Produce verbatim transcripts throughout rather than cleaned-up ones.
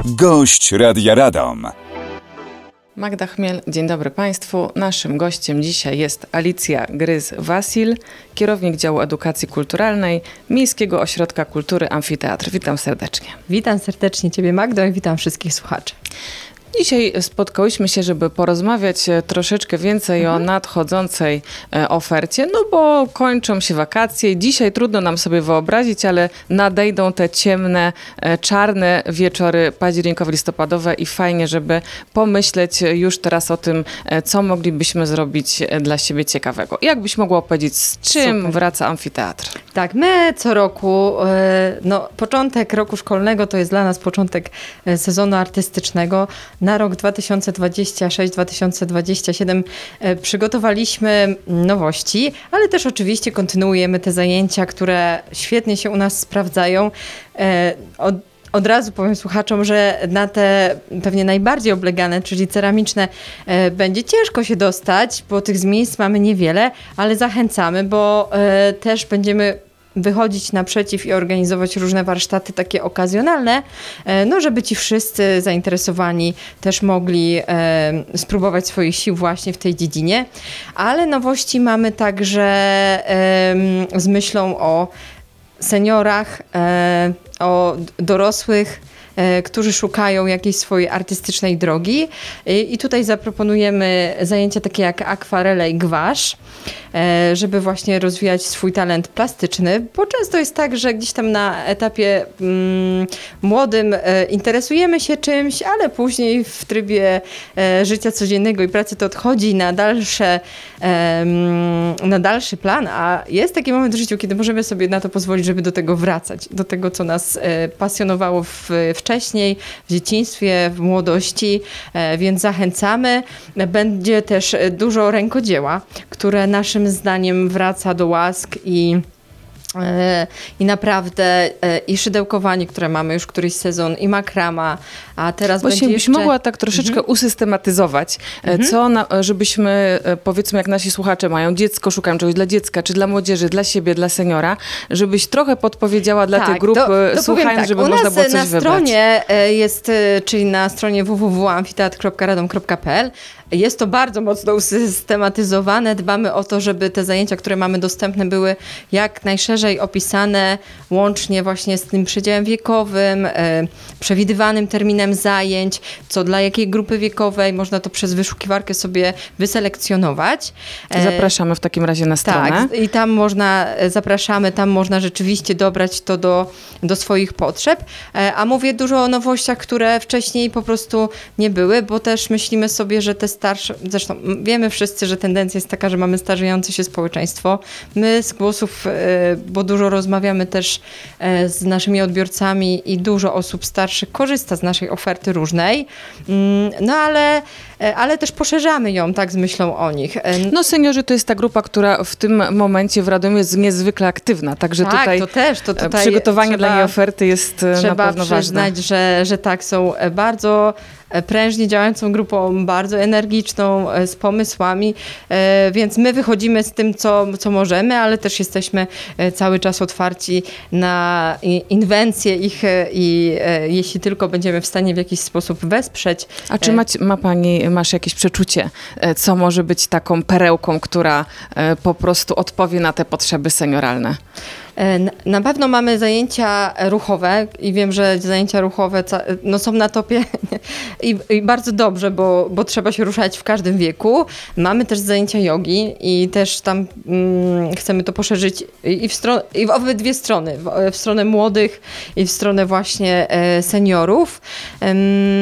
Gość Radia Radom. Magda Chmiel, dzień dobry Państwu. Naszym gościem dzisiaj jest Alicja Gryz-Wasil, kierownik działu edukacji kulturalnej Miejskiego Ośrodka Kultury Amfiteatr. Witam serdecznie. Witam serdecznie Ciebie, Magdo, i witam wszystkich słuchaczy. Dzisiaj spotkałyśmy się, żeby porozmawiać troszeczkę więcej mhm. o nadchodzącej ofercie, no bo kończą się wakacje. Dzisiaj trudno nam sobie wyobrazić, ale nadejdą te ciemne, czarne wieczory październikowe, listopadowe i fajnie, żeby pomyśleć już teraz o tym, co moglibyśmy zrobić dla siebie ciekawego. Jak byś mogła opowiedzieć, z czym Super. wraca amfiteatr? Tak, my co roku, no początek roku szkolnego to jest dla nas początek sezonu artystycznego. Na rok dwa tysiące dwudziesty szósty dwa tysiące dwudziesty siódmy przygotowaliśmy nowości, ale też oczywiście kontynuujemy te zajęcia, które świetnie się u nas sprawdzają. Od Od razu powiem słuchaczom, że na te pewnie najbardziej oblegane, czyli ceramiczne, e, będzie ciężko się dostać, bo tych z miejsc mamy niewiele, ale zachęcamy, bo e, też będziemy wychodzić naprzeciw i organizować różne warsztaty takie okazjonalne, e, no żeby ci wszyscy zainteresowani też mogli e, spróbować swoich sił właśnie w tej dziedzinie. Ale nowości mamy także e, z myślą o seniorach, e, o dorosłych, e, którzy szukają jakiejś swojej artystycznej drogi. I, i tutaj zaproponujemy zajęcia takie jak akwarele i gwasz, e, żeby właśnie rozwijać swój talent plastyczny, bo często jest tak, że gdzieś tam na etapie mm, młodym e, interesujemy się czymś, ale później w trybie e, życia codziennego i pracy to odchodzi na dalsze, e, na dalszy plan, a jest taki moment w życiu, kiedy możemy sobie na to pozwolić, żeby do tego wracać, do tego, co nas e, pasjonowało w, wcześniej, w dzieciństwie, w młodości, e, więc zachęcamy. Będzie też dużo rękodzieła, które naszym zdaniem wraca do łask i I naprawdę i szydełkowanie, które mamy już któryś sezon, i makrama, a teraz Właśnie będzie byś jeszcze... mogła tak troszeczkę mhm. usystematyzować, mhm. co na, żebyśmy, powiedzmy, jak nasi słuchacze mają dziecko, szukają czegoś dla dziecka, czy dla młodzieży, dla siebie, dla seniora, żebyś trochę podpowiedziała dla tak, tych grup, to, to słuchając, tak, żeby można było coś na wybrać. Stronie jest, czyli na stronie w w w kropka amfiteatr kropka radom kropka p l jest to bardzo mocno usystematyzowane. Dbamy o to, żeby te zajęcia, które mamy dostępne, były jak najszerzej opisane, łącznie właśnie z tym przedziałem wiekowym, e, przewidywanym terminem zajęć, co dla jakiej grupy wiekowej, można to przez wyszukiwarkę sobie wyselekcjonować. E, Zapraszamy w takim razie na stronę. Tak, i tam można, zapraszamy, tam można rzeczywiście dobrać to do, do swoich potrzeb. E, a mówię dużo o nowościach, które wcześniej po prostu nie były, bo też myślimy sobie, że te starsze, zresztą wiemy wszyscy, że tendencja jest taka, że mamy starzejące się społeczeństwo. My z głosów, bo dużo rozmawiamy też z naszymi odbiorcami i dużo osób starszych korzysta z naszej oferty różnej, no ale, ale też poszerzamy ją tak z myślą o nich. No seniorzy to jest ta grupa, która w tym momencie w Radomiu jest niezwykle aktywna, także tak, tutaj, to też, to tutaj przygotowanie trzeba, dla niej oferty jest na pewno ważne. Trzeba przyznać, że, że tak, są bardzo prężnie działającą grupą, bardzo energiczną, z pomysłami, więc my wychodzimy z tym, co, co możemy, ale też jesteśmy cały czas otwarci na inwencje ich i jeśli tylko będziemy w stanie w jakiś sposób wesprzeć. A czy ma, ma pani, masz jakieś przeczucie, co może być taką perełką, która po prostu odpowie na te potrzeby senioralne? Na pewno mamy zajęcia ruchowe i wiem, że zajęcia ruchowe no, są na topie i, i bardzo dobrze, bo, bo trzeba się ruszać w każdym wieku. Mamy też zajęcia jogi i też tam mm, chcemy to poszerzyć i w, stron- i w obydwie strony, w, w stronę młodych i w stronę właśnie e, seniorów. Ehm,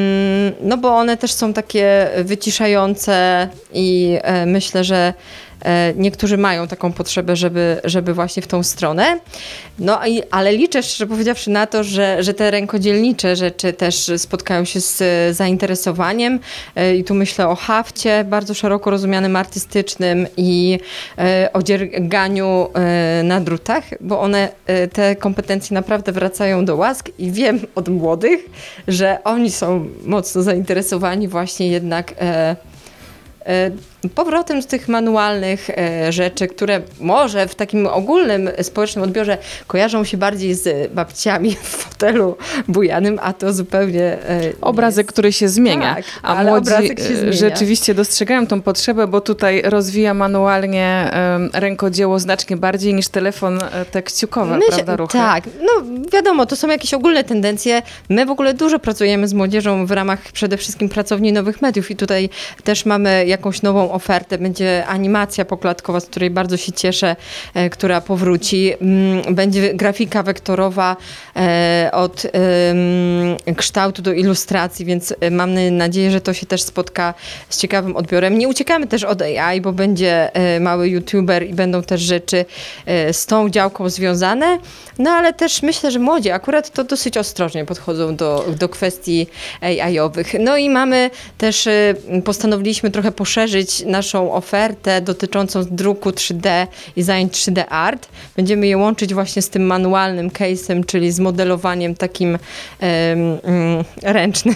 no bo one też są takie wyciszające i e, myślę, że niektórzy mają taką potrzebę, żeby, żeby właśnie w tą stronę. No, ale liczę, szczerze powiedziawszy, na to, że, że te rękodzielnicze rzeczy też spotkają się z zainteresowaniem. I tu myślę o hafcie, bardzo szeroko rozumianym artystycznym, i o dzierganiu na drutach, bo one, te kompetencje naprawdę wracają do łask i wiem od młodych, że oni są mocno zainteresowani właśnie jednak powrotem z tych manualnych e, rzeczy, które może w takim ogólnym społecznym odbiorze kojarzą się bardziej z babciami w fotelu bujanym, a to zupełnie e, Obrazek, jest... który się zmienia. Tak, a ale młodzi obrazek się zmienia. rzeczywiście dostrzegają tą potrzebę, bo tutaj rozwija manualnie um, rękodzieło znacznie bardziej niż telefon te kciukowe, My się, prawda, ruchy? Tak, no wiadomo, to są jakieś ogólne tendencje. My w ogóle dużo pracujemy z młodzieżą w ramach przede wszystkim pracowni nowych mediów i tutaj też mamy jakąś nową ofertę. Będzie animacja poklatkowa, z której bardzo się cieszę, e, która powróci. Mm, będzie grafika wektorowa e, od e, kształtu do ilustracji, więc mam nadzieję, że to się też spotka z ciekawym odbiorem. Nie uciekamy też od A I, bo będzie e, mały youtuber i będą też rzeczy e, z tą działką związane, no ale też myślę, że młodzi akurat to dosyć ostrożnie podchodzą do, do kwestii A I-owych. No i mamy też, e, postanowiliśmy trochę poszerzyć naszą ofertę dotyczącą druku trzy D i zajęć trzy D Art. Będziemy je łączyć właśnie z tym manualnym case'em, czyli z modelowaniem takim um, um, ręcznym.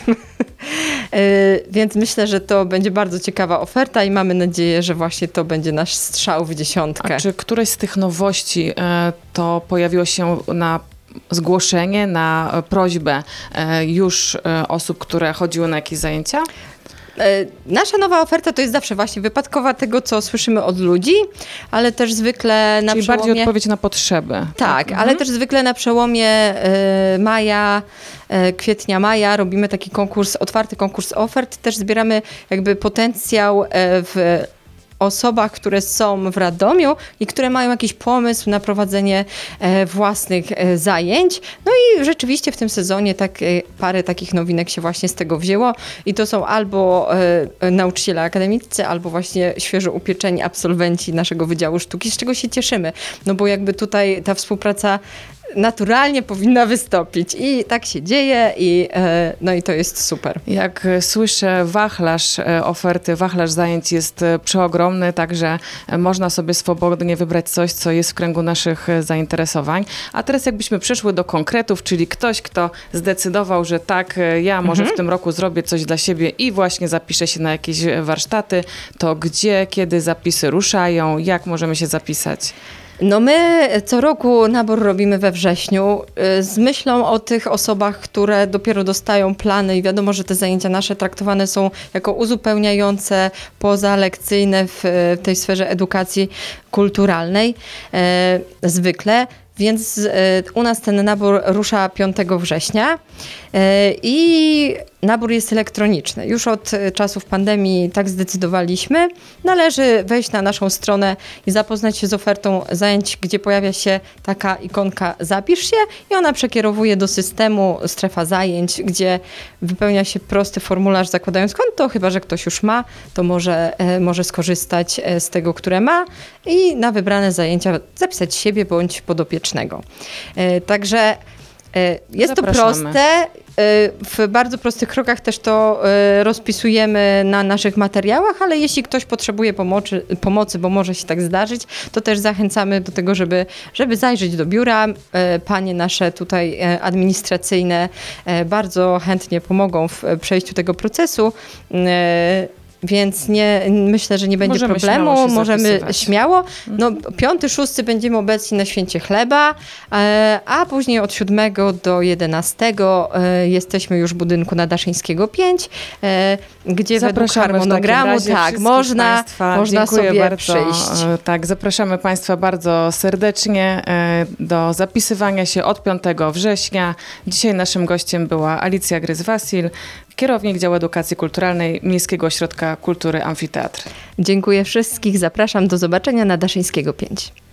Więc myślę, że to będzie bardzo ciekawa oferta i mamy nadzieję, że właśnie to będzie nasz strzał w dziesiątkę. A czy któreś z tych nowości e, to pojawiło się na zgłoszenie, na prośbę e, już e, osób, które chodziły na jakieś zajęcia? Nasza nowa oferta to jest zawsze właśnie wypadkowa tego, co słyszymy od ludzi, ale też zwykle na Czyli przełomie... bardziej odpowiedź na potrzeby. Tak, mhm. ale też zwykle na przełomie y, maja, y, kwietnia, maja robimy taki konkurs, otwarty konkurs ofert. Też zbieramy jakby potencjał y, w osobach, które są w Radomiu i które mają jakiś pomysł na prowadzenie e, własnych e, zajęć. No i rzeczywiście w tym sezonie tak, e, parę takich nowinek się właśnie z tego wzięło i to są albo e, nauczyciele akademicy, albo właśnie świeżo upieczeni absolwenci naszego Wydziału Sztuki, z czego się cieszymy. No bo jakby tutaj ta współpraca naturalnie powinna wystąpić i tak się dzieje i e, no i to jest super. Jak słyszę, wachlarz oferty, wachlarz zajęć jest przeogromny, także można sobie swobodnie wybrać coś, co jest w kręgu naszych zainteresowań. A teraz jakbyśmy przeszły do konkretów, czyli ktoś, kto zdecydował, że tak, ja może mhm. w tym roku zrobię coś dla siebie i właśnie zapiszę się na jakieś warsztaty, to gdzie, kiedy zapisy ruszają, jak możemy się zapisać? No my co roku nabór robimy we wrześniu z myślą o tych osobach, które dopiero dostają plany i wiadomo, że te zajęcia nasze traktowane są jako uzupełniające, pozalekcyjne w tej sferze edukacji kulturalnej e, zwykle. Więc y, u nas ten nabór rusza piątego września y, i nabór jest elektroniczny. Już od czasów pandemii tak zdecydowaliśmy. Należy wejść na naszą stronę i zapoznać się z ofertą zajęć, gdzie pojawia się taka ikonka zapisz się i ona przekierowuje do systemu strefa zajęć, gdzie wypełnia się prosty formularz zakładając konto, chyba że ktoś już ma, to może, e, może skorzystać z tego, które ma i na wybrane zajęcia zapisać siebie bądź podopiecznego. E, także e, jest Zapraszamy. to proste. W bardzo prostych krokach też to rozpisujemy na naszych materiałach, ale jeśli ktoś potrzebuje pomocy, pomocy, bo może się tak zdarzyć, to też zachęcamy do tego, żeby, żeby zajrzeć do biura. Panie nasze tutaj administracyjne bardzo chętnie pomogą w przejściu tego procesu. Więc nie, myślę, że nie będzie Możemy problemu, śmiało się możemy zapisywać. śmiało. No, piąty, szósty będziemy obecni na Święcie Chleba, a później od siódmego do jedenastego jesteśmy już w budynku na Daszyńskiego pięć, gdzie Zapraszamy według harmonogramu tak, można, można sobie bardzo, przyjść. Tak, zapraszamy Państwa bardzo serdecznie do zapisywania się od piątego września. Dzisiaj naszym gościem była Alicja Gryz-Wasil, kierownik działu edukacji kulturalnej Miejskiego Ośrodka Kultury Amfiteatr. Dziękuję wszystkich, zapraszam do zobaczenia na Daszyńskiego pięć.